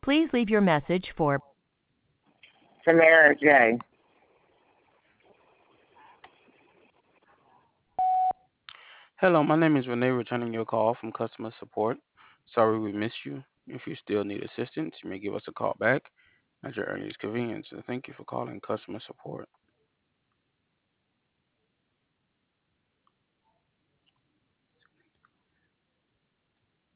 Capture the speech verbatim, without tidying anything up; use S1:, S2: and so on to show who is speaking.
S1: Please leave your message for
S2: Samara J.
S3: Hello, my name is Renee, returning your call from customer support. Sorry we missed you. If you still need assistance, you may give us a call back at your earliest convenience. And thank you for calling customer support.